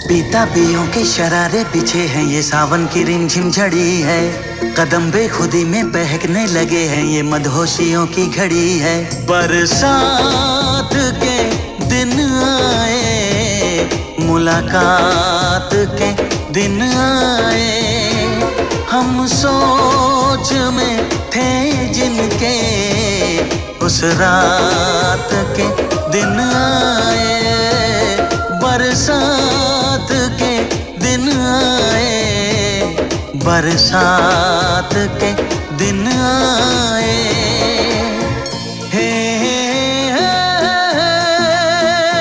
बेताबियों के शरारे पीछे हैं, ये सावन की रिमझिम झड़ी है। कदम बेखुदी में बहकने लगे हैं, ये मदहोशियों की घड़ी है। बरसात के दिन आए, मुलाकात के दिन आए, हम सोच में थे जिनके उस रात के दिन आए। बरसात के दिन आए, बरसात के दिन आए।